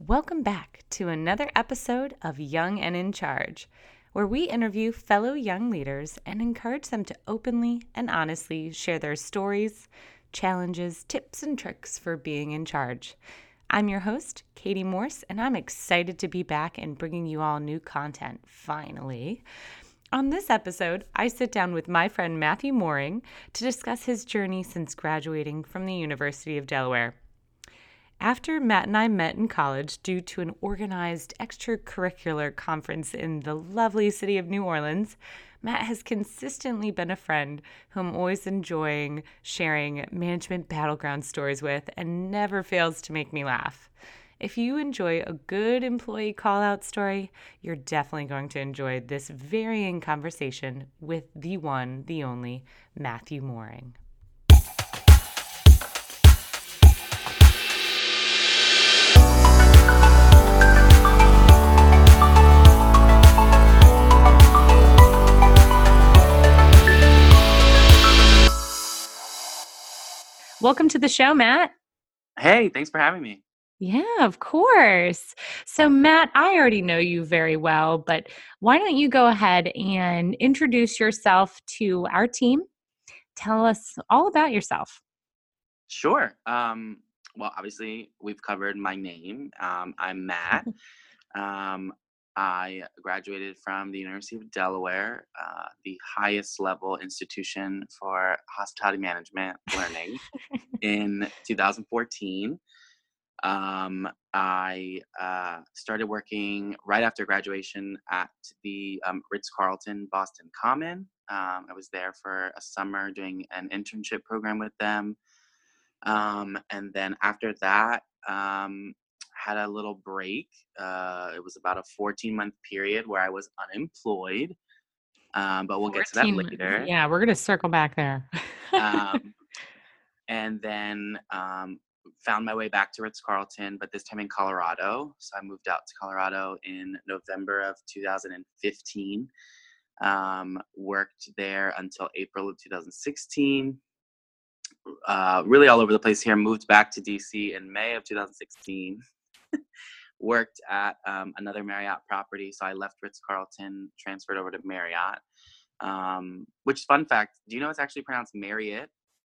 Welcome back to another episode of Young and in Charge, where we interview fellow young leaders and encourage them to openly and honestly share their stories, challenges, tips, and tricks for being in charge. I'm your host, Katie Morse, and I'm excited to be back and bringing you all new content, finally. On this episode, I sit down with my friend Matthew Mooring to discuss his journey since graduating from the University of Delaware. After Matt and I met in college due to an organized extracurricular conference in the lovely city of New Orleans, Matt has consistently been a friend who I'm always enjoying sharing management battleground stories with and never fails to make me laugh. If you enjoy a good employee call-out story, you're definitely going to enjoy this varying conversation with the one, the only, Matthew Mooring. Welcome to the show, Matt. Hey, thanks for having me. Yeah, of course. So, Matt, I already know you very well, but why don't you go ahead and introduce yourself to our team? Tell us all about yourself. Sure. Well, obviously, we've covered my name. I'm Matt. Um, I graduated from the University of Delaware, the highest level institution for hospitality management learning, in 2014. I started working right after graduation at the Ritz-Carlton Boston Common. I was there for a summer doing an internship program with them. And then after that, had a little break. It was about a 14-month period where I was unemployed. But we'll get to that 14 later. Yeah, we're going to circle back there. And then found my way back to Ritz-Carlton, but this time in Colorado. So I moved out to Colorado in November of 2015. Worked there until April of 2016. Really all over the place here. Moved back to DC in May of 2016. Worked at another Marriott property. So I left Ritz-Carlton, transferred over to Marriott. Which, fun fact, do you know it's actually pronounced Marriott?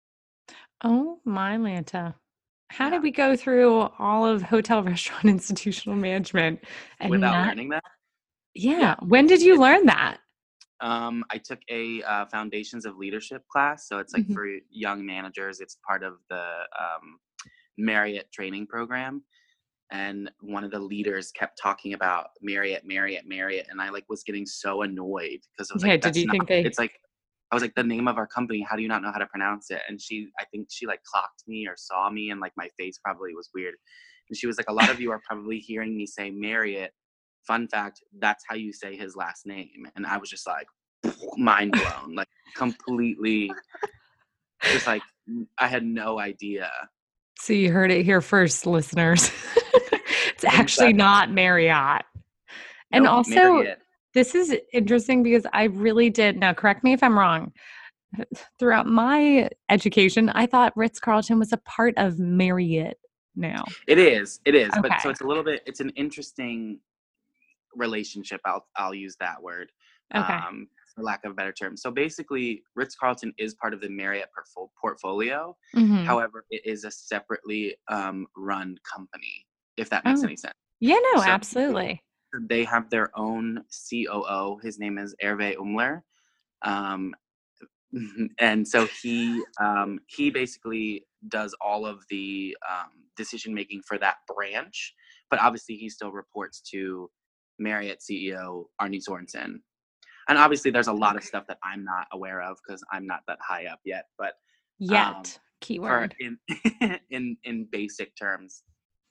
Oh, my Lanta. How Yeah. did we go through all of hotel, restaurant, institutional management and Without not? learning that? Yeah. When did you learn that? I took a Foundations of Leadership class. So it's like Mhm. for young managers. It's part of the Marriott training program. And one of the leaders kept talking about Marriott. And I was getting so annoyed because I was Yeah, like, did that's you not, think they? it's like, I was like, the name of our company, how do you not know how to pronounce it? And I think she clocked me or saw me, and my face probably was weird. And she was like, a lot of you are probably hearing me say Marriott. Fun fact, that's how you say his last name. And I was just like, mind blown, completely, just I had no idea. So you heard it here first, listeners. It's actually Exactly. not Marriott. And Nope, also, Marriott. this is interesting because I really did, now correct me if I'm wrong, throughout my education, I thought Ritz-Carlton was a part of Marriott now. It is. But so Okay. it's an interesting relationship. I'll use that word, Okay. for lack of a better term. So basically, Ritz-Carlton is part of the Marriott portfolio. Mhm. However, it is a separately run company, if that makes Oh. any sense. Yeah, no, So absolutely. they have their own COO. His name is Hervé Umler. Um, and so he basically does all of the decision making for that branch, but obviously he still reports to Marriott CEO Arnie Sorensen. And obviously there's a lot of stuff that I'm not aware of because I'm not that high up yet, but Yet, for keyword. in basic terms,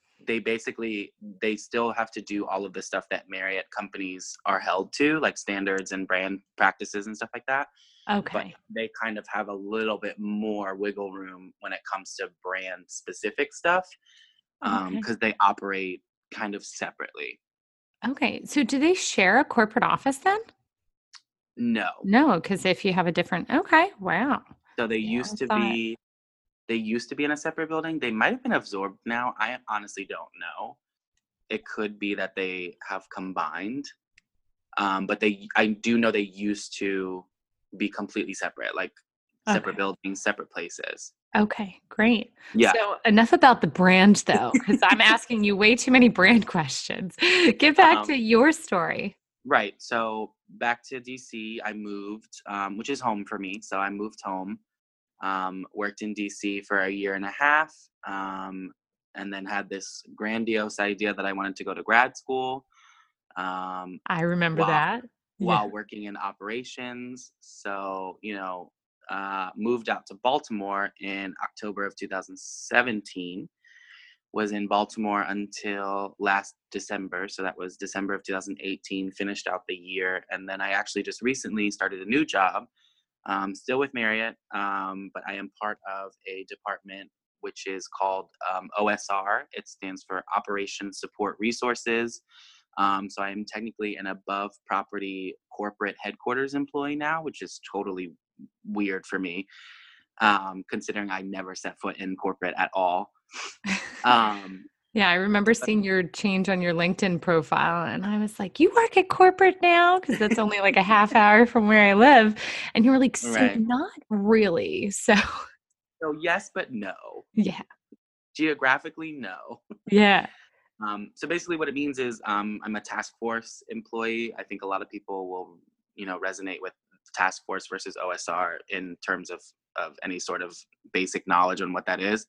they still have to do all of the stuff that Marriott companies are held to, like standards and brand practices and stuff like that. But Okay. they kind of have a little bit more wiggle room when it comes to brand specific stuff, Okay. because they operate kind of separately. Okay. So do they share a corporate office then? No. No, because if you have a different, okay, wow. So they Yeah, used I to thought, be in a separate building. They might have been absorbed now. I honestly don't know. it could be that they have combined. But I do know they used to be completely separate, like separate Okay. buildings, separate places. Okay, great. Yeah, So enough about the brand though, because I'm asking you way too many brand questions. Get back um, to your story. right. So back to DC, I moved, which is home for me. So I moved home, worked in DC for a year and a half, and then had this grandiose idea that I wanted to go to grad school. Um, I remember while that. Yeah. while working in operations. So, moved out to Baltimore in October of 2017. Was in Baltimore until last December. So that was December of 2018, finished out the year. And then I actually just recently started a new job, still with Marriott, but I am part of a department which is called OSR. It stands for Operation Support Resources. So I'm technically an above property corporate headquarters employee now, which is totally weird for me, considering I never set foot in corporate at all. Um, Yeah, I remember seeing your change on your LinkedIn profile, and I was like, "You work at corporate now?" Because that's only like a half hour from where I live. And you were like, "So right. not really." So, So yes, but no. yeah. Geographically, no. Yeah. So basically, what it means is I'm a task force employee. I think a lot of people will, resonate with task force versus OSR in terms of any sort of basic knowledge on what that is.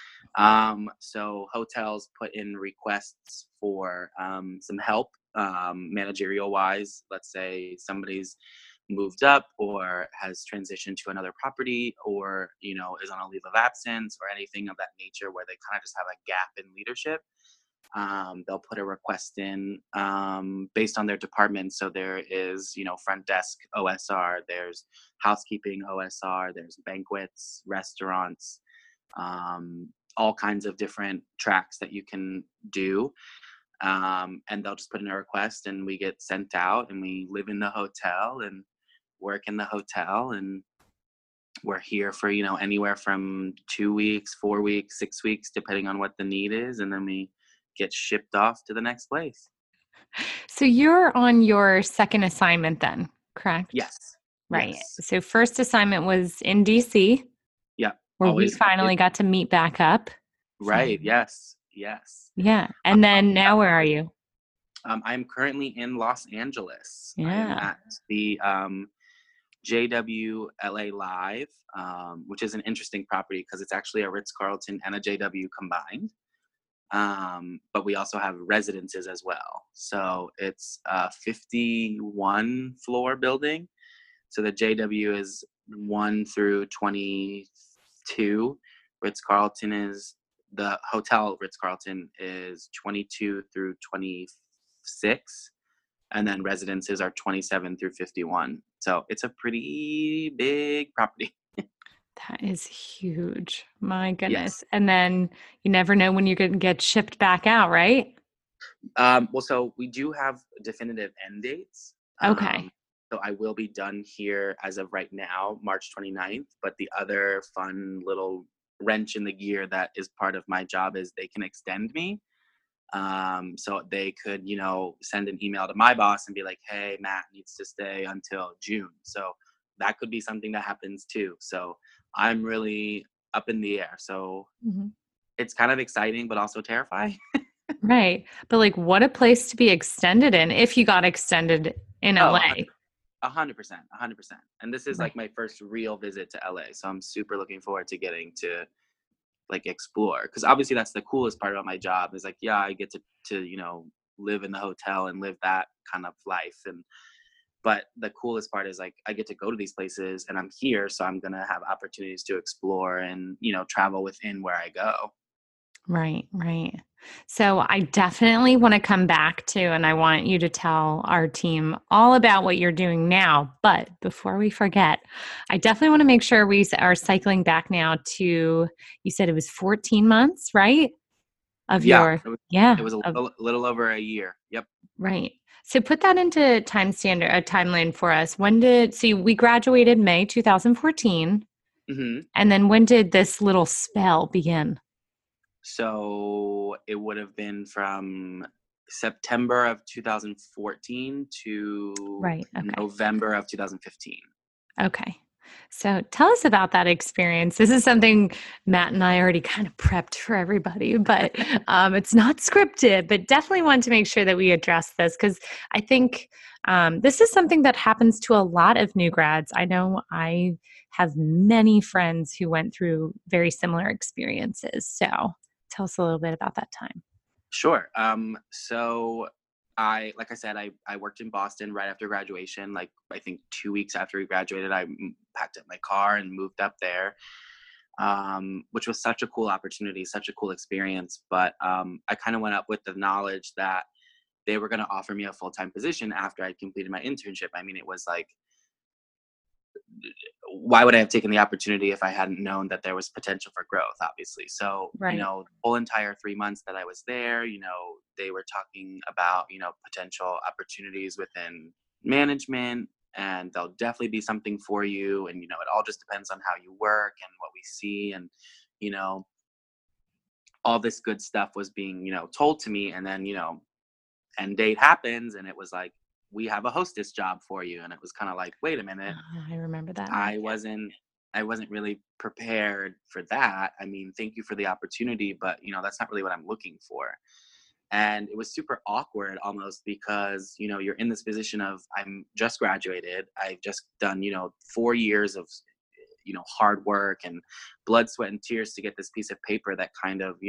So hotels put in requests for some help, managerial wise. Let's say somebody's moved up or has transitioned to another property, or is on a leave of absence or anything of that nature, where they kind of just have a gap in leadership. They'll put a request in based on their department. So there is, front desk OSR, there's housekeeping OSR, there's banquets, restaurants, all kinds of different tracks that you can do. And they'll just put in a request, and we get sent out, and we live in the hotel and work in the hotel, and we're here for anywhere from 2 weeks, 4 weeks, 6 weeks, depending on what the need is, and then we get shipped off to the next place. So you're on your second assignment then, correct? Yes. Right. Yes. So first assignment was in DC, Yeah. where we Always. finally got to meet back up. So, Right. Yes. Yes. yeah. And then Yeah. now where are you? I'm currently in Los Angeles. I am Yeah. at the JW LA Live, which is an interesting property because it's actually a Ritz Carlton and a JW combined. But we also have residences as well. So it's a 51 floor building. So the JW is 1 through 22. The hotel Ritz Carlton is 22 through 26. And then residences are 27 through 51. So it's a pretty big property. That is huge. My Yes. goodness. And then you never know when you're going to get shipped back out, right? Well, so we do have definitive end dates. Okay. So I will be done here as of right now, March 29th. But the other fun little wrench in the gear that is part of my job is they can extend me. So they could, send an email to my boss and be like, hey, Matt needs to stay until June. So that could be something that happens too. So I'm really up in the air. So Mhm. it's kind of exciting, but also terrifying. Right. But like, what a place to be extended in if you got extended in Oh, LA. 100%, 100%. And this is Right. like my first real visit to LA. So I'm super looking forward to getting to like explore. Because obviously that's the coolest part about my job is like, yeah, I get to, live in the hotel and live that kind of life. But the coolest part is like I get to go to these places and I'm here. So I'm gonna have opportunities to explore and, travel within where I go. Right, right. So I definitely want to come back to, and I want you to tell our team all about what you're doing now. But before we forget, I definitely want to make sure we are cycling back now to, you said it was 14 months, right? Of Yeah. your, It yeah, was a of, little over a year. Yep. right. So put that into a timeline for us. When did, see, we graduated May 2014. Hmm. And then when did this little spell begin? So it would have been from September of 2014 to Right. Okay. November of 2015. Okay. So tell us about that experience. This is something Matt and I already kind of prepped for everybody, but it's not scripted, but definitely want to make sure that we address this because I think this is something that happens to a lot of new grads. I know I have many friends who went through very similar experiences. So tell us a little bit about that time. Sure. So like I said, I worked in Boston right after graduation. Like, I think 2 weeks after we graduated, packed up my car and moved up there, which was such a cool opportunity, such a cool experience. But I kind of went up with the knowledge that they were going to offer me a full-time position after I completed my internship. I mean, it was like, why would I have taken the opportunity if I hadn't known that there was potential for growth, obviously? So, Right. the whole entire 3 months that I was there, they were talking about, potential opportunities within management, and there'll definitely be something for you. And, it all just depends on how you work and what we see. And, you know, all this good stuff was being, told to me. And then, end date happens, and it was like, we have a hostess job for you. And it was kind of like, wait a minute. I remember that now. I wasn't I wasn't really prepared for that. I mean, thank you for the opportunity, but that's not really what I'm looking for. And it was super awkward almost because, you're in this position of, I'm just graduated. I've just done, 4 years of, hard work and blood, sweat, and tears to get this piece of paper that kind of,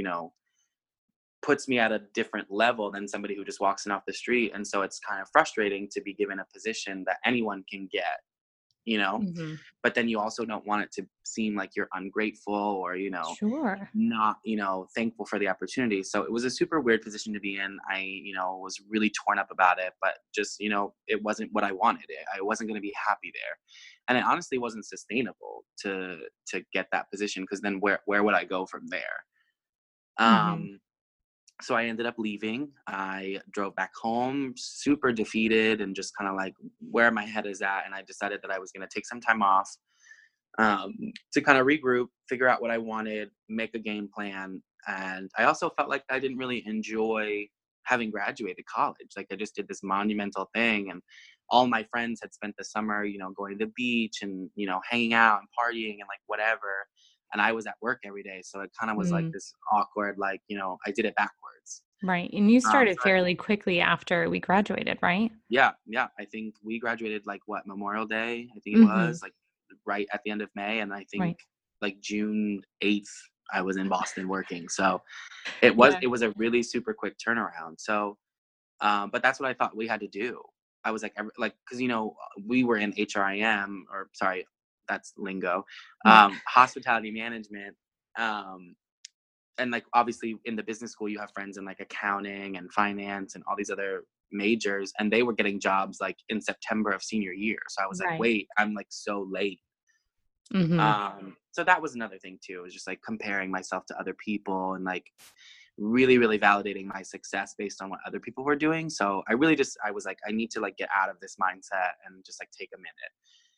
puts me at a different level than somebody who just walks in off the street. And so it's kind of frustrating to be given a position that anyone can get, you know Hmm. but then you also don't want it to seem like you're ungrateful or Sure. not thankful for the opportunity. So it was a super weird position to be in. I was really torn up about it, but just it wasn't what I wanted. I wasn't going to be happy there, and it honestly wasn't sustainable to get that position, because then where would I go from there? Hmm. So I ended up leaving. I drove back home, super defeated and just kind of like where my head is at. And I decided that I was going to take some time off, to kind of regroup, figure out what I wanted, make a game plan. And I also felt like I didn't really enjoy having graduated college. Like, I just did this monumental thing, and all my friends had spent the summer, going to the beach and, hanging out and partying and like whatever. And I was at work every day. So it kind of was like Mm. this awkward, like, I did it backwards. Right. And you started So fairly quickly after we graduated, right? yeah, yeah. I think we graduated like what, Memorial Day, I think it Hmm. was like right at the end of May. And I think Right. like June 8th, I was in Boston working. So Yeah. it was a really super quick turnaround. So, but that's what I thought we had to do. I was like, cause we were in HRIM, or sorry, that's lingo, Yeah. hospitality management. Um, and like, obviously in the business school, you have friends in like accounting and finance and all these other majors, and they were getting jobs like in September of senior year. So I was like, Right. wait, I'm like so late. Hmm. So that was another thing too, is just like comparing myself to other people and like really, really validating my success based on what other people were doing. So I was like, I need to like get out of this mindset and just like take a minute.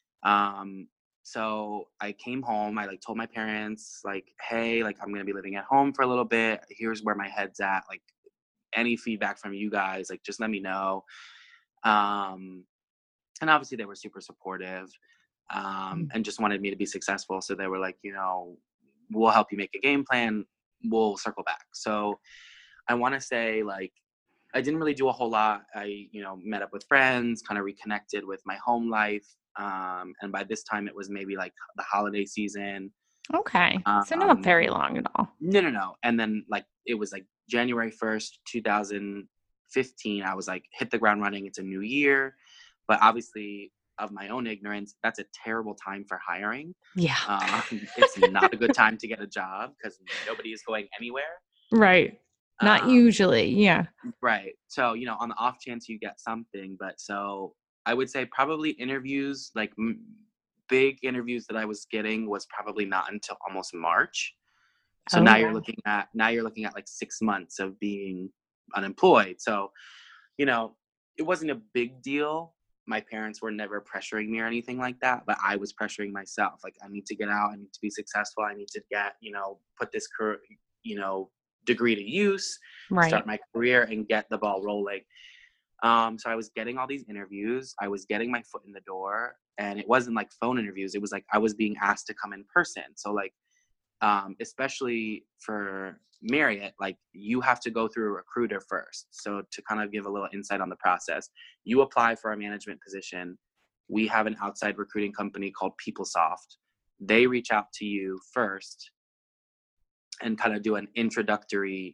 So I came home. I like told my parents like, hey, like, I'm gonna be living at home for a little bit. Here's where my head's at. Like, any feedback from you guys, like, just let me know. Um, and obviously they were super supportive, and just wanted me to be successful. So they were like, we'll help you make a game plan. We'll circle back. So I want to say, like, I didn't really do a whole lot. I, met up with friends, kind of reconnected with my home life. And by this time, it was maybe like the holiday season. Okay. So not Um, very long at all. no, no, no. And then, like, it was like January 1st, 2015. I was like, hit the ground running. It's a new year. But obviously, of my own ignorance, that's a terrible time for hiring. Yeah. It's not a good time to get a job because nobody is going anywhere. Right. Not Um, usually. Yeah. Right. So, on the off chance you get something, but so I would say probably interviews, like, big interviews that I was getting was probably not until almost March. So Oh, wow. now you're looking at like 6 months of being unemployed. So, you know, it wasn't a big deal. My parents were never pressuring me or anything like that, but I was pressuring myself. Like, I need to get out. I need to be successful. I need to get, put this career, degree to use, Right. start my career, and get the ball rolling. So I was getting all these interviews. I was getting my foot in the door, and it wasn't like phone interviews. It was like I was being asked to come in person. So like, especially for Marriott, like you have to go through a recruiter first. So to kind of give a little insight on the process, you apply for a management position. We have an outside recruiting company called PeopleSoft. They reach out to you first and kind of do an introductory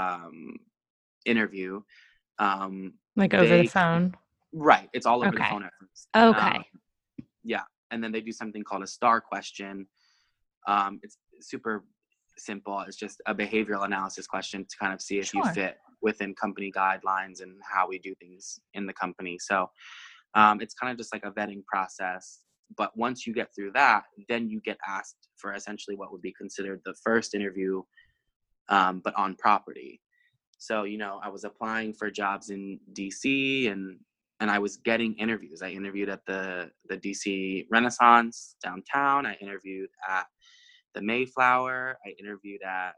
interview. Like over the They phone. Right, it's all over the Okay. phone at first. Okay. Yeah, and then they do something called a STAR question. It's super simple. It's just a behavioral analysis question to kind of see if you Sure. fit within company guidelines and how we do things in the company. So it's kind of just like a vetting process. But once you get through that, then you get asked for essentially what would be considered the first interview, but on property. So, I was applying for jobs in DC, and I was getting interviews. I interviewed at the DC Renaissance downtown. I interviewed at the Mayflower. I interviewed at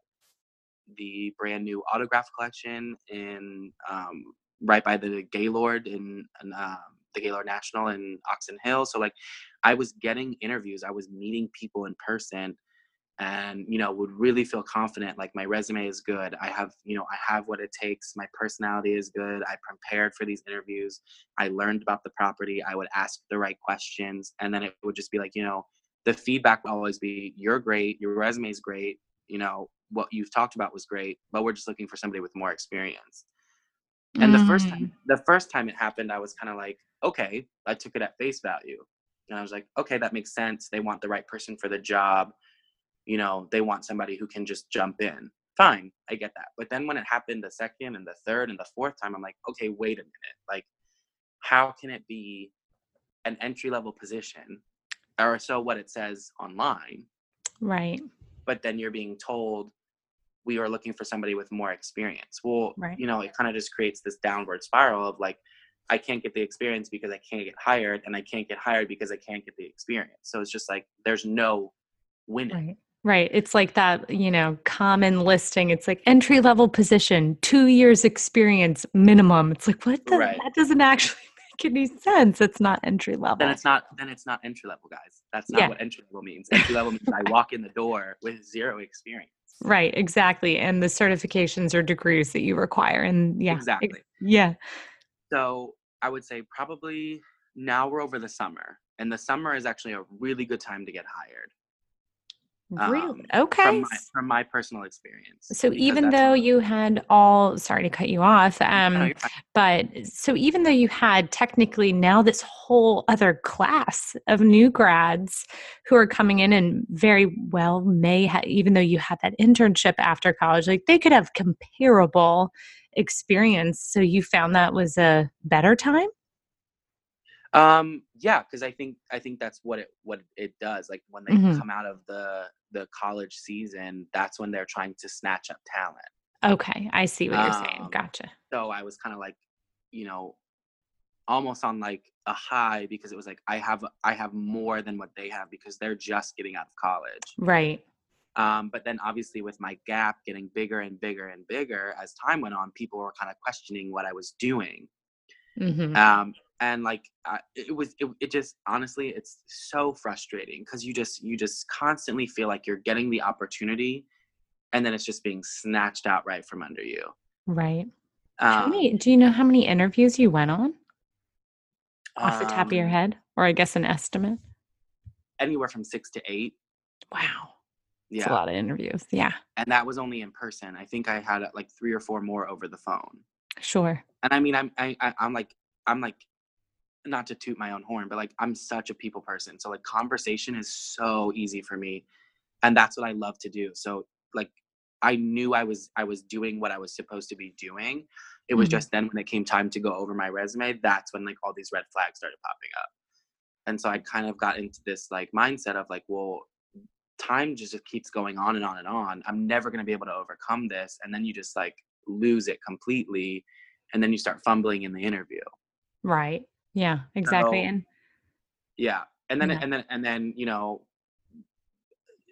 the brand new autograph collection in right by the Gaylord in the Gaylord National in Oxon Hill. So like I was getting interviews. I was meeting people in person, and would really feel confident like my resume is good. I have what it takes. My personality is good. I prepared for these interviews. I learned about the property. I would ask the right questions, and then it would just be like, the feedback would always be, you're great, your resume is great, what you've talked about was great, but we're just looking for somebody with more experience. And the first time Mm, the first time it happened, I was kind of like, okay, I took it at face value. And I was like, okay, that makes sense. They want the right person for the job. They want somebody who can just jump in. Fine, I get that. But then when it happened the second and the third and the fourth time, I'm like, okay, wait a minute. Like, how can it be an entry level position, or so what it says online, right. but then you're being told we are looking for somebody with more experience? Well, Right. it kind of just creates this downward spiral of like, I can't get the experience because I can't get hired, and I can't get hired because I can't get the experience. So it's just like there's no winning. Right. Right. It's like that, common listing. It's like entry level position, 2 years experience minimum. It's like, Right. that doesn't actually make any sense. It's not entry level. Then it's not entry level, guys. That's not Yeah. what entry level means. Entry level means I walk in the door with zero experience. Right. Exactly. And the certifications or degrees that you require. And yeah. Exactly. Yeah. So I would say probably now we're over the summer, and the summer is actually a really good time to get hired. Really? Okay. From my personal experience, So because even that's though you had all, sorry to cut you off, no, you're fine. but so even though you had technically now this whole other class of new grads who are coming in and very well may have, even though you had that internship after college, like they could have comparable experience. So you found that was a better time? Yeah, because I think that's what it does. Like when they Hmm. come out of the college season, that's when they're trying to snatch up talent. Okay, I see what you're saying. Um, Gotcha. so I was kind of like, you know, almost on like a high, because it was like I have more than what they have because they're just getting out of college. Right. But then obviously with my gap getting bigger and bigger and bigger as time went on, people were kind of questioning what I was doing. Hmm. And like it just honestly, it's so frustrating because you just constantly feel like you're getting the opportunity, and then it's just being snatched out right from under you. Right. Um, Do you know how many interviews you went on? Off the top of your um, head, or I guess an estimate? Anywhere from 6 to 8. Wow, it's a Yeah. lot of interviews. Yeah, And that was only in person. I think I had like 3 or 4 more over the phone. sure. And I mean, I'm like, not to toot my own horn, but like I'm such a people person. So like conversation is so easy for me, and that's what I love to do. So like I knew I was doing what I was supposed to be doing. It was Mhm. just then when it came time to go over my resume, that's when like all these red flags started popping up. And so I kind of got into this like mindset of like, well, time just keeps going on and on and on. I'm never going to be able to overcome this. And then you just like lose it completely. And then you start fumbling in the interview. Right. Yeah, exactly, So and yeah. And then, yeah. and then, and then,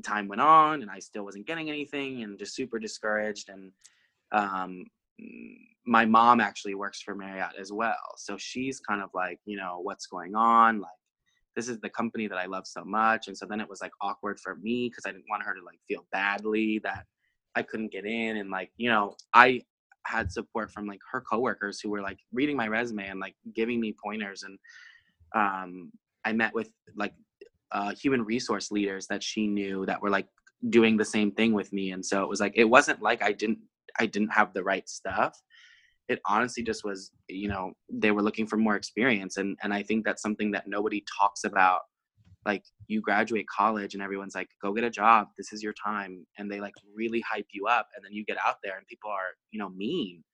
time went on and I still wasn't getting anything and just super discouraged. And um, my mom actually works for Marriott as well. So she's kind of like, what's going on? Like, this is the company that I love so much. And so then it was like awkward for me because I didn't want her to like feel badly that I couldn't get in. And like, I had support from like her coworkers who were like reading my resume and like giving me pointers. And I met with like human resource leaders that she knew that were like doing the same thing with me. And so it was like, it wasn't like I didn't have the right stuff. It honestly just was, they were looking for more experience. And I think that's something that nobody talks about. Like, you graduate college and everyone's like, go get a job. This is your time. And they like really hype you up. And then you get out there and people are, mean.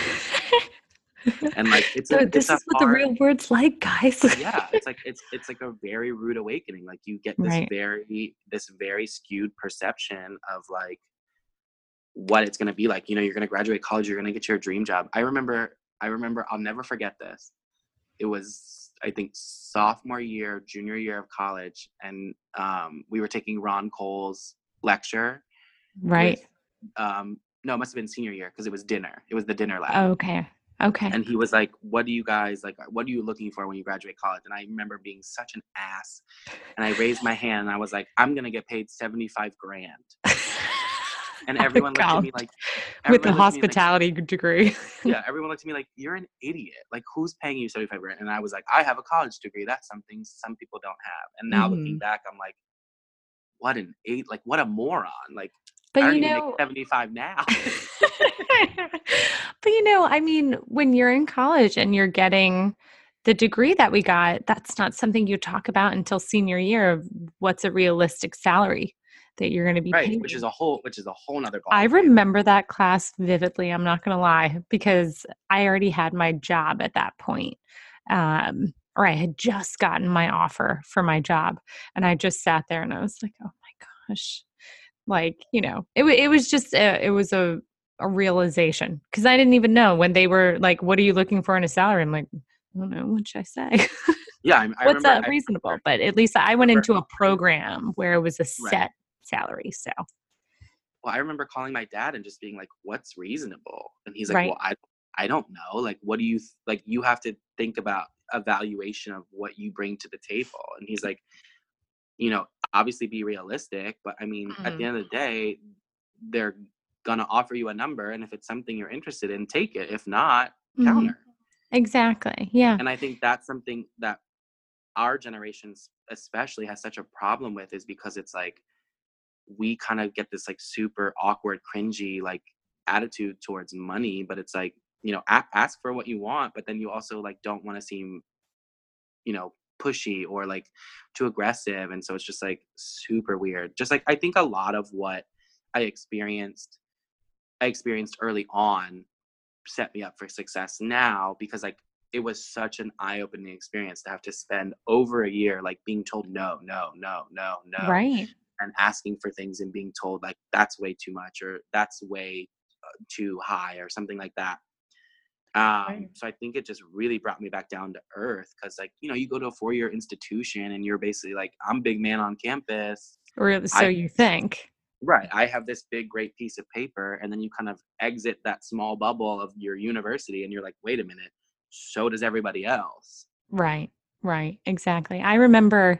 And like, it's this is what the real world's like, guys. Yeah. It's like a very rude awakening. Like, you get this very skewed perception of like what it's going to be like. You're going to graduate college, you're going to get your dream job. I remember, I'll never forget this. It was, I think, sophomore year, junior year of college. And we were taking Ron Cole's lecture. Right. No, it must have been senior year because it was dinner. It was the dinner lab. Oh, okay. And he was like, what are you looking for when you graduate college? And I remember being such an ass. And I raised my hand and I was like, I'm going to get paid $75,000. And everyone looked at me like, with a hospitality degree. Yeah, everyone looked at me like, you're an idiot. Like, who's paying you $75,000? And I was like, I have a college degree. That's something some people don't have. And now looking back, I'm like, what a moron. Like, but I don't even make 75 now. But I mean, when you're in college and you're getting the degree that we got, that's not something you talk about until senior year of what's a realistic salary that you're going to be paid. Which is a whole nother ball. I remember that class vividly. I'm not going to lie, because I already had my job at that point. Or I had just gotten my offer for my job, and I just sat there and I was like, oh my gosh. Like, it was just, it was a realization, because I didn't even know when they were like, what are you looking for in a salary? I'm like, I don't know. What should I say? Yeah. What's reasonable? But at least I went into a program where it was a set salary. So, well, I remember calling my dad and just being like, what's reasonable? And he's like, well, I don't know. Like, what do you, like, you have to think about a valuation of what you bring to the table. And he's like, obviously be realistic, but I mean, at the end of the day, they're going to offer you a number. And if it's something you're interested in, take it. If not, counter. Exactly. Yeah. And I think that's something that our generation especially has such a problem with, is because it's like, we kind of get this like super awkward, cringy, like attitude towards money, but it's like, ask for what you want, but then you also like don't want to seem, pushy or like too aggressive. And so it's just like super weird. Just like, I think a lot of what I experienced early on set me up for success now, because like it was such an eye-opening experience to have to spend over a year like being told no. Right. And asking for things and being told like that's way too much or that's way too high or something like that. So I think it just really brought me back down to earth, because like, you go to a 4-year institution and you're basically like, I'm big man on campus. Or so you think. Right. I have this big, great piece of paper. And then you kind of exit that small bubble of your university and you're like, wait a minute, so does everybody else. Right. Exactly. I remember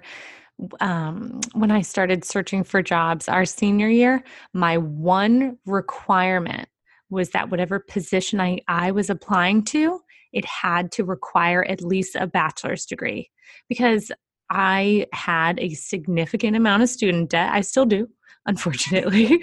when I started searching for jobs our senior year, my one requirement was that whatever position I was applying to, it had to require at least a bachelor's degree, because I had a significant amount of student debt. I still do, unfortunately.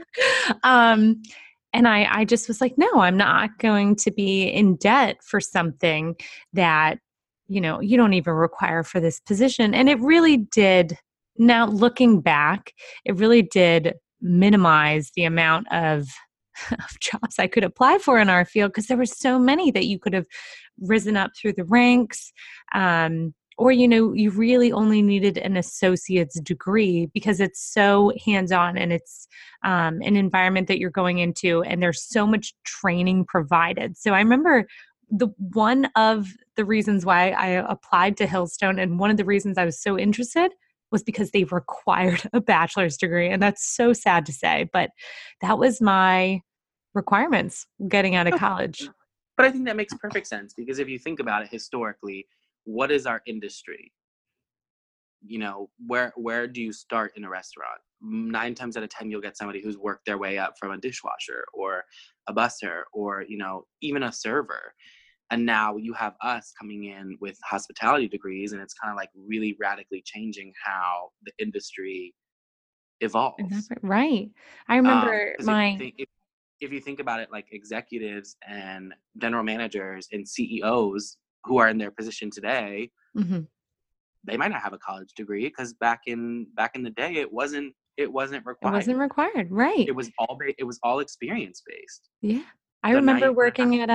And I just was like, no, I'm not going to be in debt for something that you don't even require for this position. And it really did, now looking back, it really did minimize the amount of jobs I could apply for in our field, because there were so many that you could have risen up through the ranks. Or, you really only needed an associate's degree, because it's so hands-on and it's an environment that you're going into, and there's so much training provided. So I remember one of the reasons why I applied to Hillstone, and one of the reasons I was so interested, was because they required a bachelor's degree. And that's so sad to say, but that was my requirements getting out of No, college. but I think that makes perfect sense because if you think about it historically, what is our industry? You know, where do you start in a restaurant? 9 times out of 10, you'll get somebody who's worked their way up from a dishwasher or a busser or, you know, even a server. And now you have us coming in with hospitality degrees, and it's kind of like really radically changing how the industry evolves. Exactly. Right. I remember Because my if you think about it, like executives and general managers and CEOs who are in their position today, mhm, they might not have a college degree because back in the day it wasn't it wasn't required. required. Right. It was all experience based. Yeah. I So now you remember kind of have working at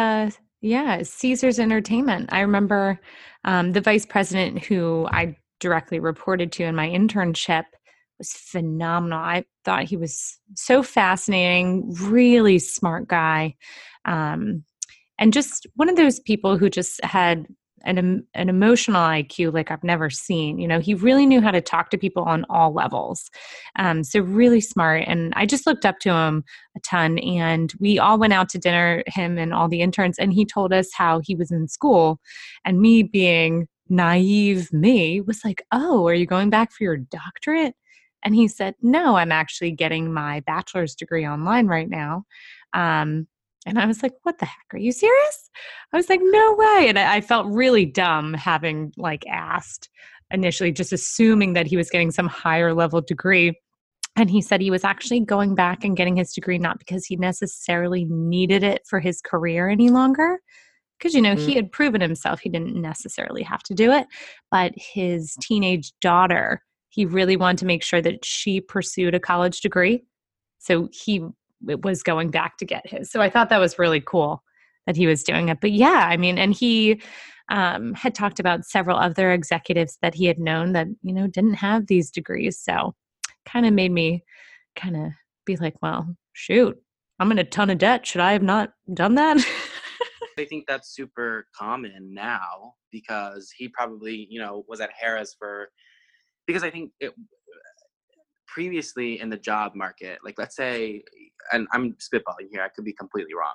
Caesars Entertainment. I remember the vice president who I directly reported to in my internship was phenomenal. I thought he was so fascinating, really smart guy. Um, and just one of those people who just had an emotional IQ like I've never seen. You know, he really knew how to talk to people on all levels. So really smart. And I just looked up to him a ton. And we all went out to dinner, him and all the interns, and he told us how he was in school. And me being naive me was like, "Oh, are you going back for your doctorate?" And he said, "No, I'm actually getting my bachelor's degree online right now." Um, and I was like, "What the heck? Are you serious?" I was like, "No way." And I felt really dumb having like asked initially, just assuming that he was getting some higher level degree. And he said he was actually going back and getting his degree not because he necessarily needed it for his career any longer. Because, you know, he had proven himself. He didn't necessarily have to do it. But his teenage daughter, he really wanted to make sure that she pursued a college degree. So he was going back to get his. So I thought that was really cool that he was doing it. But yeah, I mean, and he had talked about several other executives that he had known that, you know, didn't have these degrees. So kind of made me kind of be like, well, shoot, I'm in a ton of debt. Should I have not done that? I think that's super common now because he probably, was at Harris for because I think previously in the job market, like let's say, and I'm spitballing here, I could be completely wrong.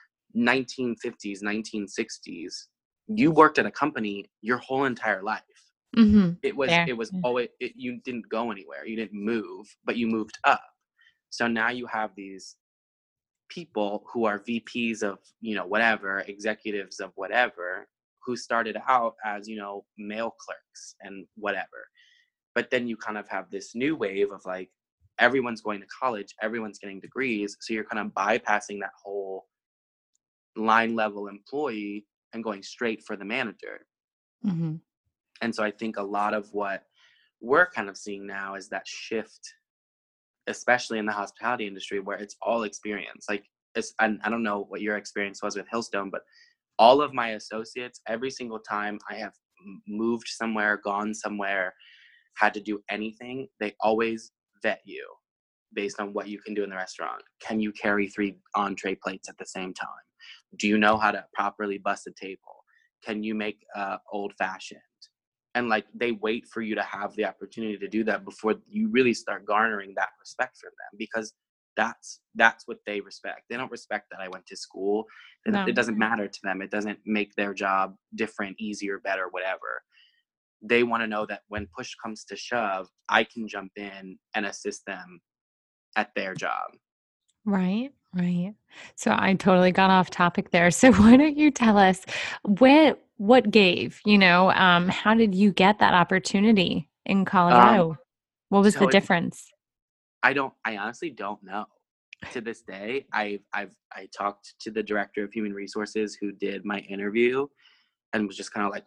1950s, 1960s, you worked at a company your whole entire life. hmm It was There. it was Yeah. always you didn't go anywhere. You didn't move, but you moved up. So now you have these people who are VPs of, whatever, executives of whatever, who started out as, mail clerks and whatever. But then you kind of have this new wave of like everyone's going to college, everyone's getting degrees. So you're kind of bypassing that whole line level employee and going straight for the manager. hmm And so I think a lot of what we're kind of seeing now is that shift, especially in the hospitality industry where it's all experience. Like I don't know what your experience was with Hillstone, but all of my associates, every single time I have moved somewhere, gone somewhere, had to do anything, they always vet you based on what you can do in the restaurant. Can you carry 3 entree plates at the same time? Do you know how to properly bust a table? Can you make old fashioned? And like they wait for you to have the opportunity to do that before you really start garnering that respect from them because that's what they respect. They don't respect that I went to school. It No. doesn't matter to them. It doesn't make their job different, easier, better, whatever. They want to know that when push comes to shove, I can jump in and assist them at their job. Right, right. So I totally got off topic there. So why don't you tell us what gave, how did you get that opportunity in Um, Colorado? What was the so it's difference? I honestly don't know. To this day, I talked to the director of human resources who did my interview and was just kind of like,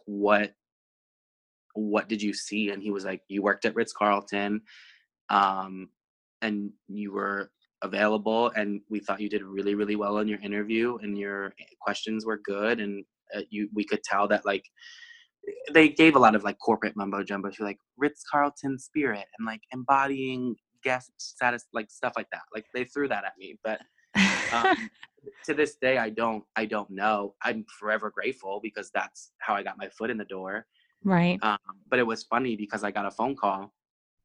what did you see? And he was like, you worked at Ritz Carlton, um, and you were available, and we thought you did really, really well in your interview, and your questions were good, and we could tell that like they gave a lot of like corporate mumbo jumbo to like Ritz Carlton spirit and like embodying guest status, like stuff like that. Like they threw that at me, but um, to this day, I don't know. I'm forever grateful because that's how I got my foot in the door. Right. Um, but it was funny because I got a phone call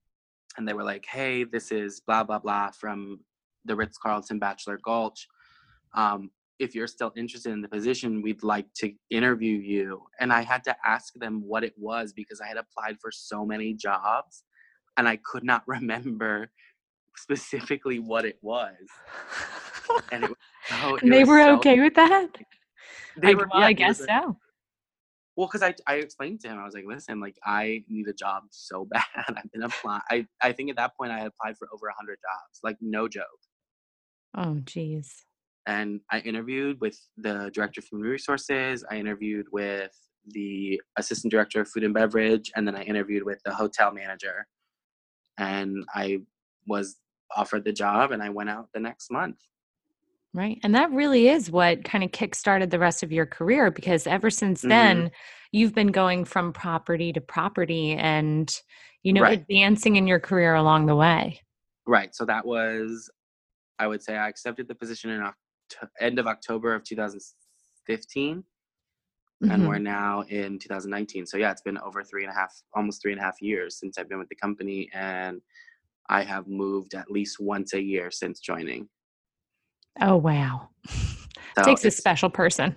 and they were like, hey, this is blah, blah, blah from the Ritz-Carlton Bachelor Gulch. Um, if you're still interested in the position, we'd like to interview you. And I had to ask them what it was because I had applied for so many jobs and I could not remember specifically what it was. And And it they was were so, okay with that? they were, Well, yeah, I he was guess so. well, because I explained to him, I was like, listen, like, I need a job so bad. I've been applying. I think at that point I had applied for over 100 jobs, like, no joke. Oh, geez. And I interviewed with the director of human resources. I interviewed with the assistant director of food and beverage. And then I interviewed with the hotel manager. And I was offered the job and I went out the next month. Right. And that really is what kind of kickstarted the rest of your career, because ever since Hmm. then, you've been going from property to property and, Right. advancing in your career along the way. Right. So that was, I would say I accepted the position in end of October of 2015. And we're Hmm. now in 2019. So yeah, it's been over almost 3.5 years since I've been with the company. And I have moved at least once a year since joining. Oh, wow. So Takes a it's special person.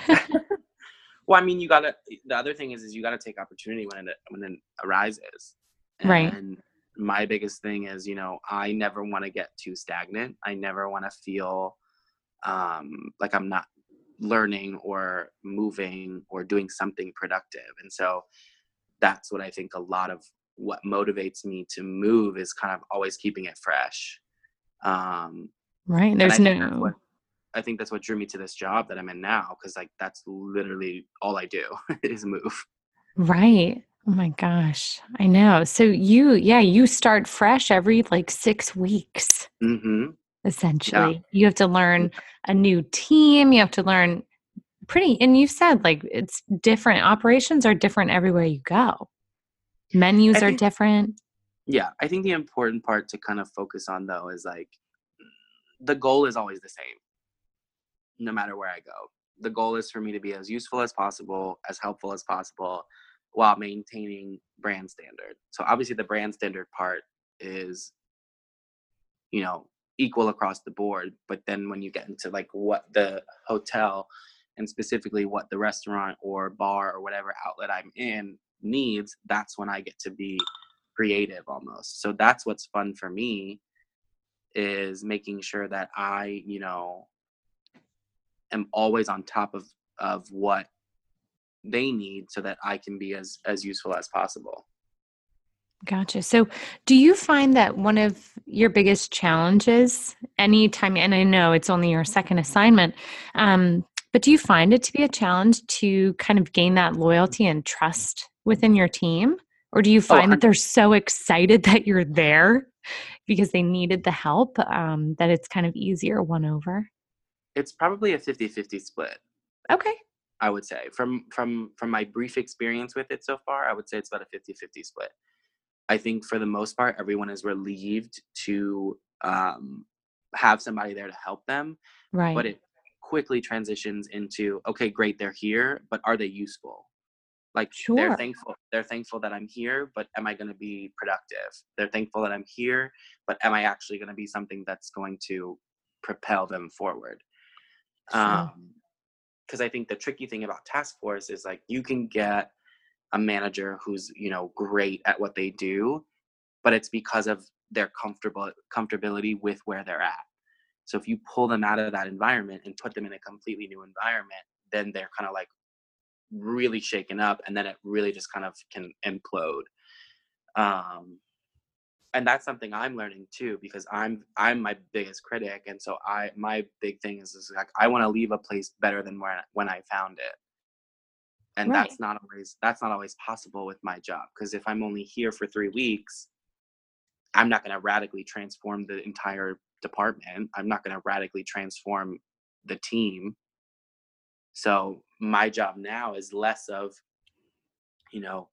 well, I mean, you gotta. The other thing is you gotta take opportunity when it arises. Right. And my biggest thing is, I never want to get too stagnant. I never want to feel like I'm not learning or moving or doing something productive. And so that's what I think a lot of what motivates me to move is kind of always keeping it fresh. Um, Right. and There's no, I think that's what drew me to this job that I'm in now, because like that's literally all I do is move. right. Oh my gosh. I know. So you start fresh every like 6 weeks, Hmm. Yeah. essentially. You have to learn a new team. You have to learn and you said like it's different. Operations are different everywhere you go. I Menus are think, different. yeah, I think the important part to kind of focus on though is like the goal is always the same, no matter where I go. The goal is for me to be as useful as possible, as helpful as possible, while maintaining brand standard. So obviously the brand standard part is, you know, equal across the board. But then when you get into like what the hotel and specifically what the restaurant or bar or whatever outlet I'm in needs, that's when I get to be creative almost. So that's what's fun for me is making sure that I, am always on top of what they need so that I can be as useful as possible. Gotcha. So, do you find that one of your biggest challenges anytime, and I know it's only your second assignment, but do you find it to be a challenge to kind of gain that loyalty and trust within your team? Or do you Oh, find that they're so excited that you're there because they needed the help, that it's kind of easier won over? it's probably a 50-50 split. Okay. I would say from my brief experience with it so far, I would say it's about a 50-50 split. I think for the most part, everyone is relieved to have somebody there to help them, but Right. it quickly transitions into, okay, great, they're here, but are they useful? Like Sure. they're thankful that I'm here, but am I going to be productive? They're thankful that I'm here, but am I actually going to be something that's going to propel them forward? Sure. Because I think the tricky thing about task force is like you can get a manager who's great at what they do, but it's because of their comfortability with where they're at. So if you pull them out of that environment and put them in a completely new environment, then they're kind of like really shaken up, and then it really just kind of can implode. Um, and that's something I'm learning too, because I'm my biggest critic, and so my big thing is like I want to leave a place better than when I found it. And Right. that's not always possible with my job, because if I'm only here for 3 weeks, I'm not going to radically transform the entire department. I'm not going to radically transform the team. So my job now is less of, you know,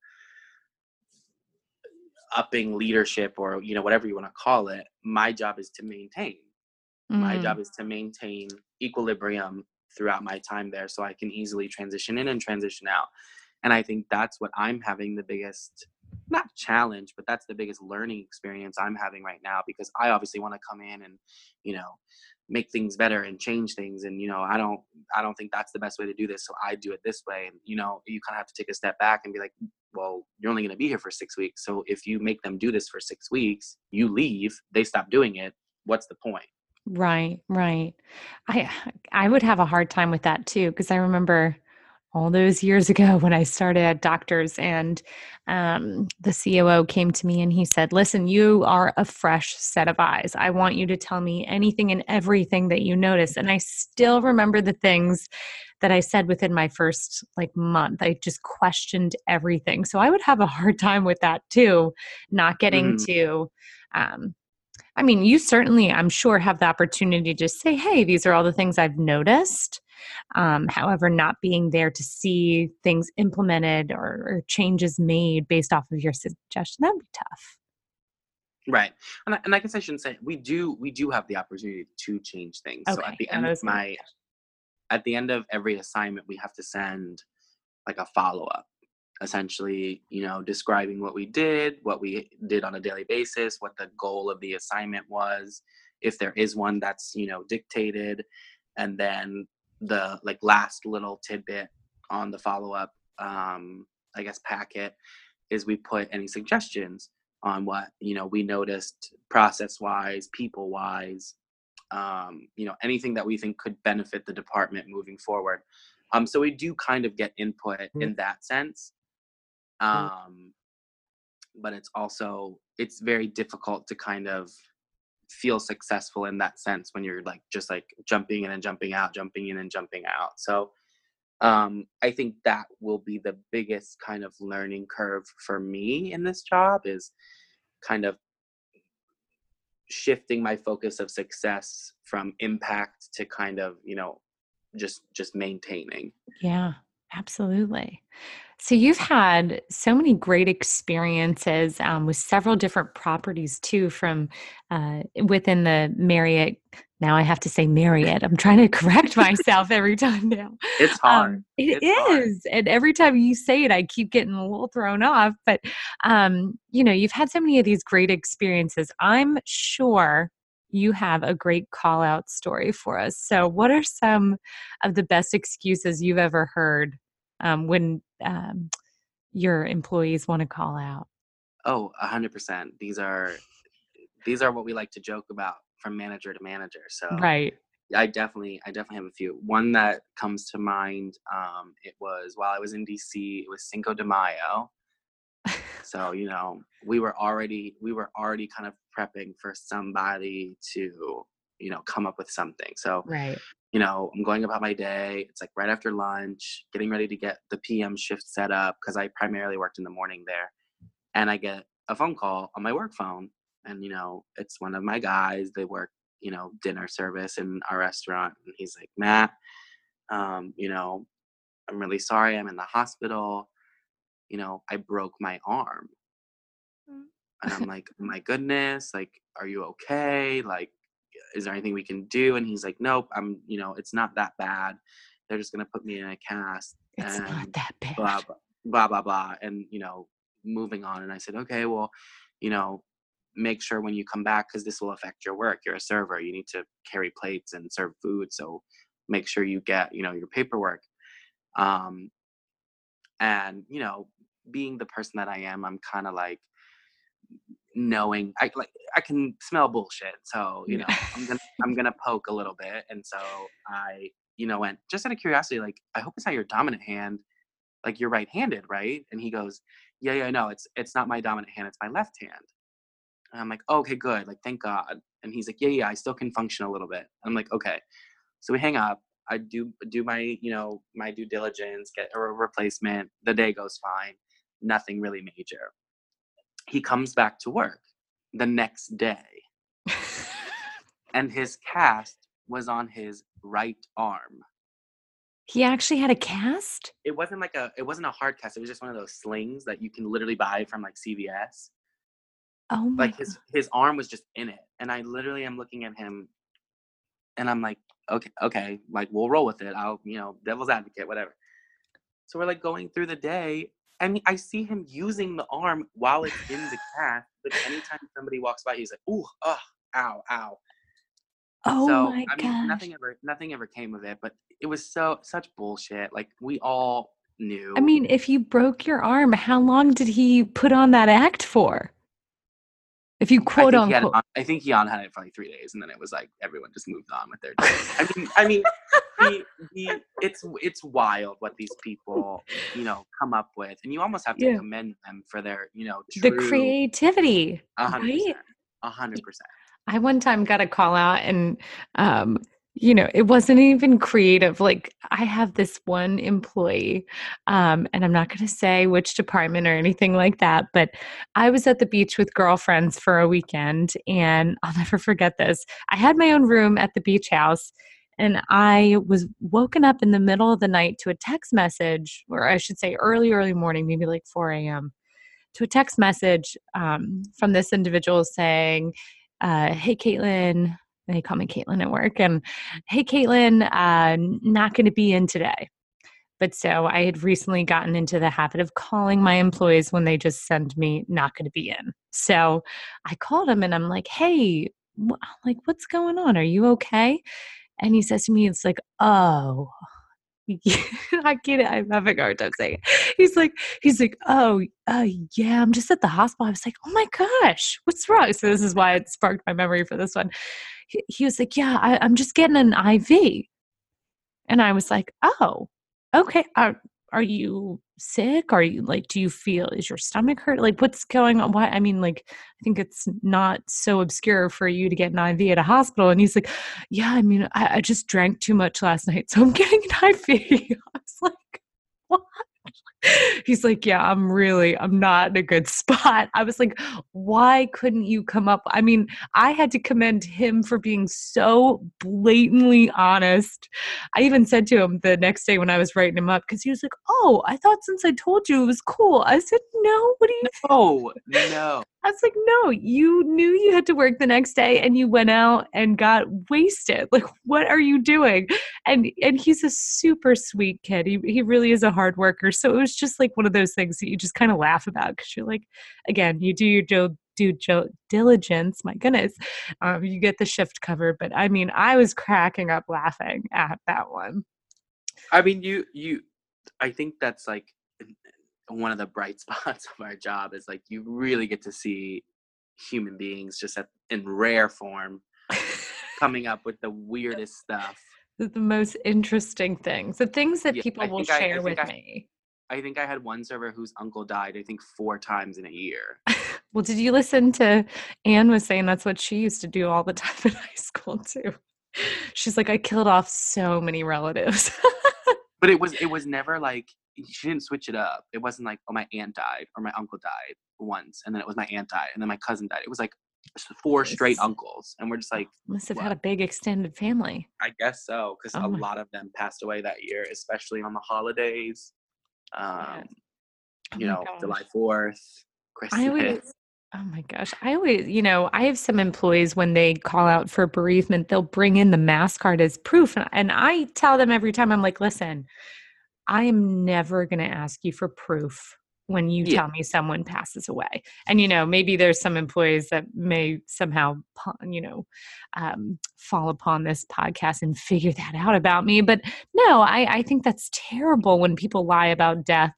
upping leadership or, whatever you want to call it. My job is to maintain. My Mm. job is to maintain equilibrium throughout my time there so I can easily transition in and transition out. And I think that's what I'm having the biggest not challenge, but that's the biggest learning experience I'm having right now, because I obviously want to come in and, you know, make things better and change things. And, I don't think that's the best way to do this. So I do it this way. And, you kind of have to take a step back and be like, well, you're only going to be here for 6 weeks. So if you make them do this for 6 weeks, you leave, they stop doing it. What's the point? Right, right. I I would have a hard time with that too, because I remember all those years ago when I started at Doctors, and the COO came to me and he said, "Listen, you are a fresh set of eyes. I want you to tell me anything and everything that you notice." And I still remember the things that I said within my first like month. I just questioned everything. So I would have a hard time with that too, not getting Mhm. to um, I mean, you certainly, I'm sure, have the opportunity to say, hey, these are all the things I've noticed. However, not being there to see things implemented or changes made based off of your suggestion, that'd be tough. Right. And I guess I shouldn't say, we do have the opportunity to change things. So Okay. Yeah, that was my next question. at the end of every assignment, we have to send like a follow up, essentially, describing what we did on a daily basis, what the goal of the assignment was, if there is one that's, dictated. And then the like last little tidbit on the follow up, I guess, packet is we put any suggestions on what, we noticed process wise, people wise, anything that we think could benefit the department moving forward. So we do kind of get input in that sense. Um, but it's very difficult to kind of feel successful in that sense when you're like just like jumping in and jumping out, jumping in and jumping out. So I think that will be the biggest kind of learning curve for me in this job, is kind of shifting my focus of success from impact to kind of, just maintaining. Yeah, absolutely. So you've had so many great experiences with several different properties too, from within the Marriott. Now I have to say Marriott. I'm trying to correct myself every time now. It's hard. It It's hard. is, and every time you say it, I keep getting a little thrown off. But you've had so many of these great experiences. I'm sure you have a great call out story for us. So, what are some of the best excuses you've ever heard when your employees want to call out? Oh, 100%. These are what we like to joke about from manager to manager. So Right. I definitely have a few. One that comes to mind, it was while I was in DC, it was Cinco de Mayo. So, we were already kind of prepping for somebody to, come up with something. So, Right. I'm going about my day. It's like right after lunch, getting ready to get the PM shift set up because I primarily worked in the morning there. And I get a phone call on my work phone. And, it's one of my guys. They work, dinner service in our restaurant. And he's like, Matt, um, you know, I'm really sorry. I'm in the hospital. I broke my arm. And I'm like, "Oh my goodness, like, are you okay? Like, is there anything we can do?" And he's like, "Nope, it's not that bad. They're just gonna put me in a cast It's not and that bad. blah blah blah blah blah." And moving on. And I said, "Okay, well, you know, make sure when you come back, because this will affect your work. You're a server. You need to carry plates and serve food. So make sure you get, your paperwork." Um, and being the person that I am, I'm kind of like knowing I can smell bullshit. So, Yeah. I'm gonna poke a little bit. And so I, went just out of curiosity, like, I hope it's not your dominant hand, like you're right-handed, right? And he goes, yeah, yeah, no, it's not my dominant hand, it's my left hand. And I'm like, "Oh, okay, good, like thank God." And he's like, yeah, yeah, I still can function a little bit. I'm like, okay. So we hang up. I do my, my due diligence, get a replacement. The day goes fine. Nothing really major. He comes back to work the next day, and his cast was on his right arm. He actually had a cast? It wasn't a hard cast. It was just one of those slings that you can literally buy from like CVS. Oh my Like god. his arm was just in it, and I literally am looking at him, and I'm like, okay, okay, like we'll roll with it. I'll, devil's advocate, whatever. So we're like going through the day, I mean, I see him using the arm while it's in the cast. But anytime somebody walks by, he's like, "Ooh, oh, ow, ow." Oh So, my I mean, gosh. nothing ever came of it, but it was such bullshit. Like, we all I knew. mean, if you broke your arm, how long did he put on that act for? If you I quote think he had it unquote. on, I think he had it for like 3 days, and then it was like everyone just moved on with their days. I mean, it's wild what these people, come up with, and you almost have to Yeah. commend them for their, The true creativity, 100%, right? 100%. I one time got a call out and um it wasn't even creative. Like I have this one employee, and I'm not going to say which department or anything like that, but I was at the beach with girlfriends for a weekend and I'll never forget this. I had my own room at the beach house and I was woken up in the middle of the night to a text message, or I should say early morning, maybe like 4 a.m., to a text message from this individual saying, "Hey, Caitlin," they call me Caitlin at work, and "Hey, Caitlin, not going to be in today." But so I had recently gotten into the habit of calling my employees when they just send me not going to be in. So I called him and I'm like, "Hey, like what's going on? Are you okay?" And he says to me, "It's like, oh." I get it. I'm having a hard time saying it. He's like, "Oh, yeah, I'm just at the hospital." I was like, "Oh my gosh, what's wrong?" So this is why it sparked my memory for this one. He was like, "Yeah, I'm just getting an IV." And I was like, "Oh, okay. Are you sick? Are you like, do you feel, is your stomach hurt? Like, what's going on? Why? I mean, like, I think it's not so obscure for you to get an IV at a hospital." And he's like, "Yeah, I mean, I just drank too much last night, so I'm getting an IV." I was like, "What?" He's like, "Yeah, I'm not in a good spot." I was like, "Why couldn't you come up?" I mean, I had to commend him for being so blatantly honest. I even said to him the next day when I was writing him up, because he was like, "Oh, I thought since I told you it was cool." I said, "No, what do you Oh, no. I was like, "No, you knew you had to work the next day and you went out and got wasted. Like, what are you doing?" And he's a super sweet kid. He really is a hard worker. So it was just like one of those things that you just kind of laugh about because you're like, again, you do your diligence. My goodness, you get the shift covered. But I mean, I was cracking up laughing at that one. I mean, I think that's like one of the bright spots of our job is like you really get to see human beings just in rare form coming up with the weirdest stuff. The most interesting things, the things that Yeah, people I will think I, I share think with I, me. I think I had one server whose uncle died, I think 4 times in a year. Well, did you listen to Anne was saying that's what she used to do all the time in high school too. She's like, "I killed off so many relatives." But it was never like she didn't switch it up. It wasn't like, oh, my aunt died or my uncle died once, and then it was my aunt died, and then my cousin died. It was like 4 straight Yes. uncles, and we're just like, Must have had what? a big extended family. I guess so, because Oh a my lot of them passed away that year, especially on the holidays. yeah. Um, Oh my July gosh. 4th, I always Christmas. oh my gosh. I always, I have some employees when they call out for bereavement, they'll bring in the mass card as proof. And I tell them every time, I'm like, "Listen, I am never going to ask you for proof when you Yeah, tell me someone passes away." And, maybe there's some employees that may somehow, fall upon this podcast and figure that out about me. But no, I think that's terrible when people lie about death.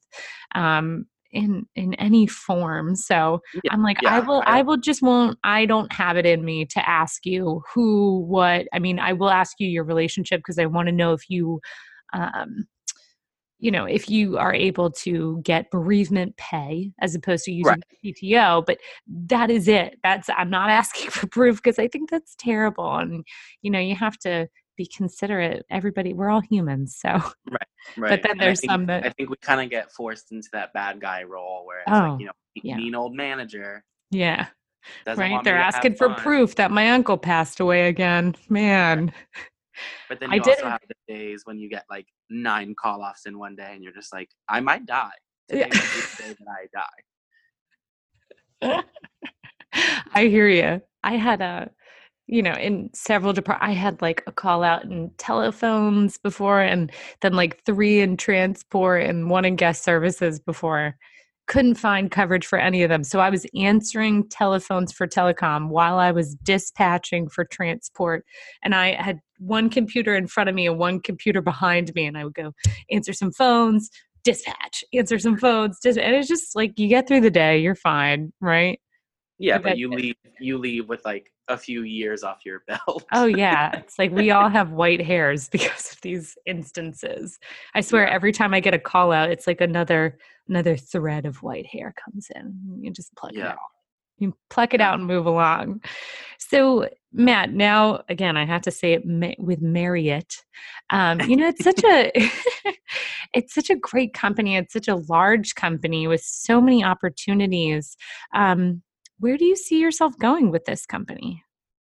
In any form. So yeah, I'm like, yeah. I will just won't, I don't have it in me to ask you who, what, I mean, I will ask you your relationship because I want to know if you, um, if you are able to get bereavement pay as opposed to Right, using PTO, but that is it. I'm not asking for proof because I think that's terrible. And, you have to be considerate. Everybody, we're all humans. So, right, but right. then And I there's think some that, I think we kind of get forced into that bad guy role where it's like, oh, yeah, mean old manager yeah, doesn't right. want me They're to have asking for fun. proof that my uncle passed away again. Right. Man, But then I you also did have the days when you get like 9 call-offs in one day and you're just like, I might die. it. Today might be the day that I die. I hear you. I had in several departments. I had like a call out in telephones before, and then like three in transport and one in guest services before. Couldn't find coverage for any of them. So I was answering telephones for telecom while I was dispatching for transport. And I had one computer in front of me and one computer behind me. And I would go answer some phones, dispatch, answer some phones, and it's just like you get through the day, you're fine, right? Yeah, I but bet. you leave with like a few years off your belt. Oh yeah, it's like we all have white hairs because of these instances. I swear Yeah. every time I get a call out, it's like another thread of white hair comes in. You just pluck it Yeah. out. You pluck it Yeah. out and move along. So, Matt, now again, I have to say it with Marriott. It's such a it's such a great company. It's such a large company with so many opportunities. Um, where do you see yourself going with this company?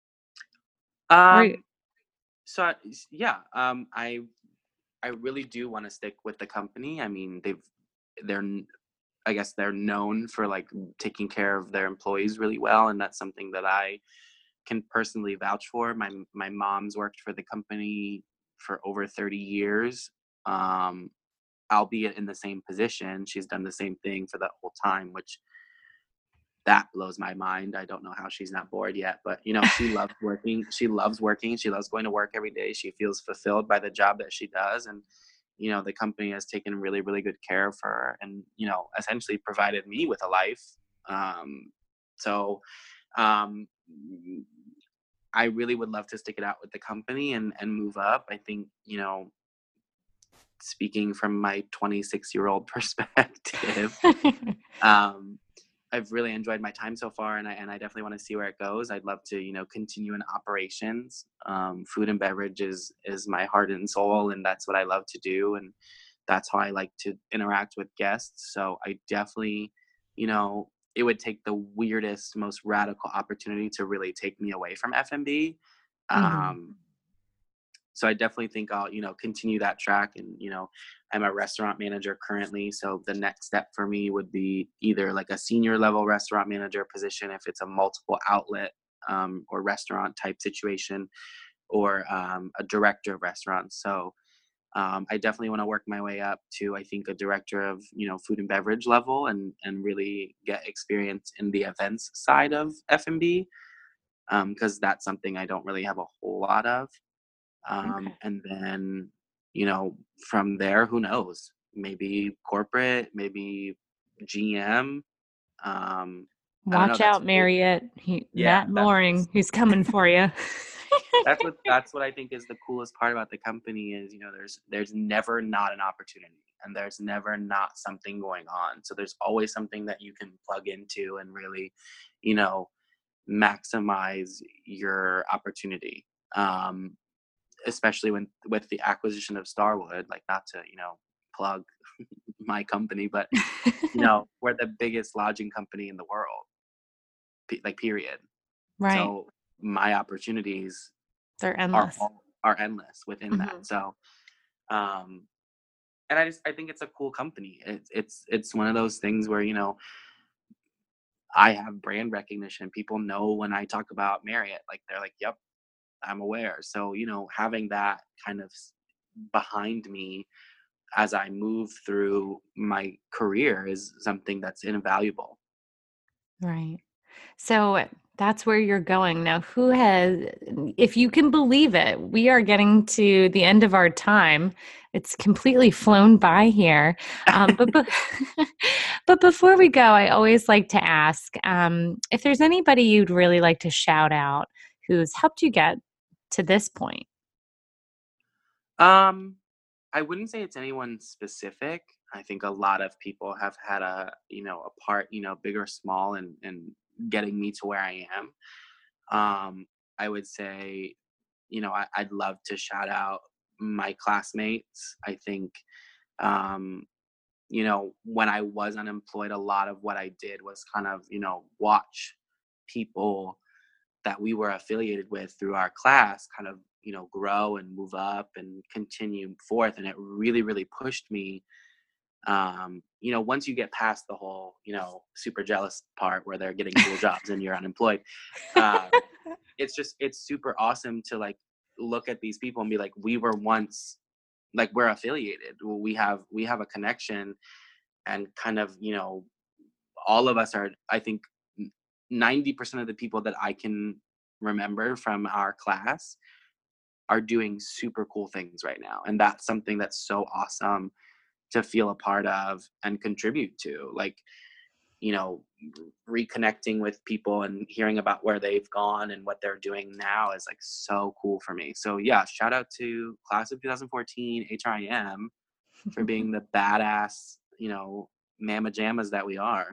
Or Um yeah, I really do want to stick with the company. I mean, they're I guess they're known for like taking care of their employees really well, and that's something that I can personally vouch for. My mom's worked for the company for over 30 years. Um, Albeit in the same position, she's done the same thing for that whole time, which that blows my mind. I don't know how she's not bored yet, but she loves working. She loves working. She loves going to work every day. She feels fulfilled by the job that she does. And, the company has taken really, really good care of her and, essentially provided me with a life. Um, so, um, I really would love to stick it out with the company and move up. I think, speaking from my 26-year-old perspective, um, I've really enjoyed my time so far, and I definitely want to see where it goes. I'd love to, continue in operations. Food and beverage is my heart and soul, and that's what I love to do, and that's how I like to interact with guests. So I definitely, it would take the weirdest, most radical opportunity to really take me away from F&B. Mhm. Um, so I definitely think I'll, continue that track. And, I'm a restaurant manager currently. So the next step for me would be either like a senior level restaurant manager position if it's a multiple outlet or restaurant type situation, or a director of restaurants. So I definitely want to work my way up to, I think, a director of, food and beverage level, and really get experience in the events side of F&B, because that's something I don't really have a whole lot of. Okay. And then, from there, who knows? Maybe corporate, maybe GM. I don't know. Watch out, Marriott. Yeah, Matt Mooring, he's coming for you. that's what I think is the coolest part about the company is, there's never not an opportunity, and there's never not something going on. So there's always something that you can plug into and really, you know, maximize your opportunity. Um, Especially when with the acquisition of Starwood, like, not to, plug my company, but we're the biggest lodging company in the world, like, period. Right. So my opportunities They're are endless. are endless within that. Mhm. So, um, and I think it's a cool company. It's one of those things where, I have brand recognition. People know when I talk about Marriott, like, they're like, "Yep, I'm aware." So, having that kind of behind me as I move through my career is something that's invaluable. Right. So that's where you're going. Now, if you can believe it, we are getting to the end of our time. It's completely flown by here. But but before we go, I always like to ask if there's anybody you'd really like to shout out who's helped you get to this point. Um, I wouldn't say it's anyone specific. I think a lot of people have had a part, big or small, in getting me to where I am. I would say, I'd love to shout out my classmates. I think, um, when I was unemployed, a lot of what I did was kind of, watch people that we were affiliated with through our class kind of, grow and move up and continue forth. And it really, really pushed me Once you get past the whole, super jealous part where they're getting cool jobs and you're unemployed, uh, it's super awesome to like look at these people and be like, we were once, like, we're affiliated. We have a connection, and kind of, all of us are, I think, 90% of the people that I can remember from our class are doing super cool things right now. And that's something that's so awesome to feel a part of and contribute to. Like, you know, reconnecting with people and hearing about where they've gone and what they're doing now is like so cool for me. So yeah, shout out to class of 2014 HRIM for being the badass, mamma jammas that we are.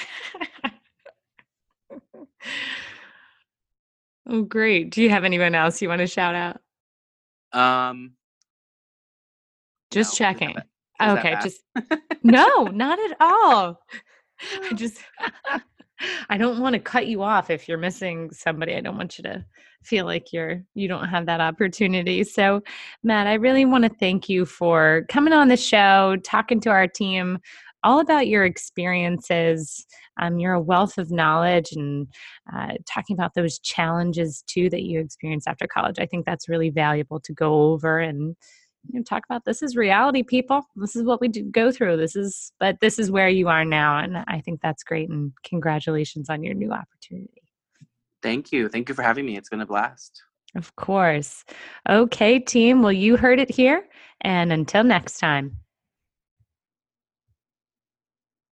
Oh, great. Do you have anyone else you want to shout out? Um, Just no, checking. is that Okay, bad? just no, not at all. I just I don't want to cut you off if you're missing somebody. I don't want you to feel like you don't have that opportunity. So, Matt, I really want to thank you for coming on the show, talking to our team all about your experiences. You're a wealth of knowledge and talking about those challenges too that you experienced after college. I think that's really valuable to go over and talk about. This is reality, people. This is what we do go through. This is where you are now. And I think that's great. And congratulations on your new opportunity. Thank you. Thank you for having me. It's been a blast. Of course. Okay, team. Well, you heard it here. And until next time.